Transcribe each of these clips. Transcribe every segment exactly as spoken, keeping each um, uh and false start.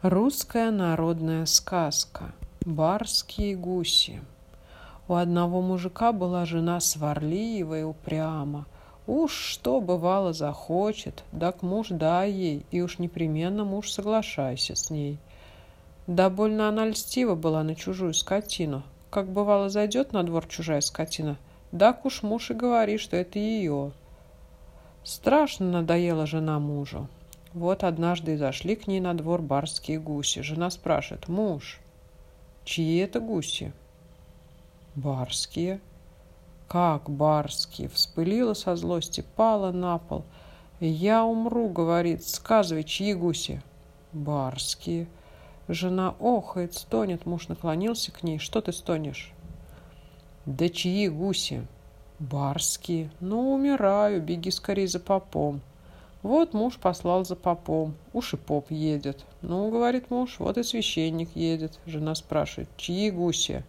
Русская народная сказка. Барские гуси. У одного мужика была жена сварливая и упряма. Уж что бывало захочет, так муж дай ей, и уж непременно муж соглашайся с ней. Да больно она льстива была на чужую скотину. Как бывало зайдет на двор чужая скотина, так уж муж и говорит, что это ее. Страшно надоела жена мужу. Вот однажды и зашли к ней на двор барские гуси. Жена спрашивает: муж, чьи это гуси? Барские. Как барские? Вспылила со злости, пала на пол. Я умру, говорит, сказывай, чьи гуси? Барские. Жена охает, стонет, муж наклонился к ней. Что ты стонешь? Да чьи гуси? Барские. Ну, умираю, беги скорее за попом. Вот муж послал за попом. Уж и поп едет. Ну, говорит муж, вот и священник едет. Жена спрашивает: чьи гуси?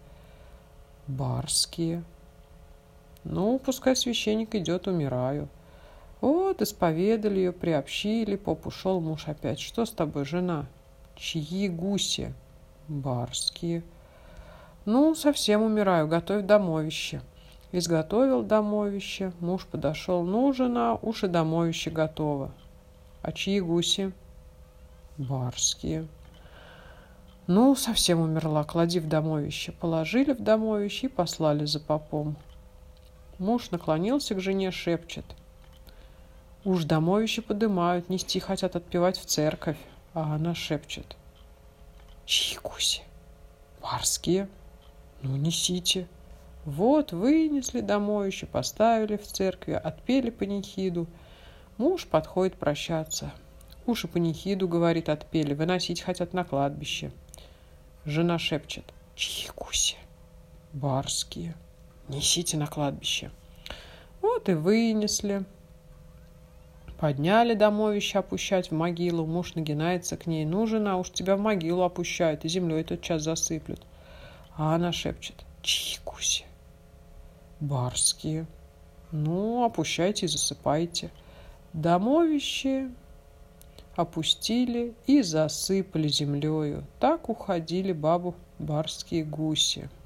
Барские. Ну, пускай священник идет, умираю. Вот, исповедали ее, приобщили, поп ушел, муж опять. Что с тобой, жена? Чьи гуси? Барские. Ну, совсем умираю, готовь домовище. Изготовил домовище, муж подошел. Ну, жена, уж и домовище готово. А чьи гуси? Барские. Ну, совсем умерла, клади в домовище. Положили в домовище и послали за попом. Муж наклонился к жене, шепчет: уж домовище подымают, нести хотят, отпевать в церковь. А она шепчет: чьи гуси? Барские. Ну, несите. Вот вынесли домовище, поставили в церкви, отпели панихиду. Муж подходит прощаться. Уж и панихиду, говорит, отпели, выносить хотят на кладбище. Жена шепчет: чьи гуси? Барские. Несите на кладбище. Вот и вынесли. Подняли домовище опущать в могилу. Муж нагинается к ней: ну, жена, уж тебя в могилу опущают и землей тотчас засыплют. А она шепчет: чьи гуси? Барские. Ну, опущайте и засыпайте. Домовище опустили и засыпали землею. Так уходили бабу барские гуси.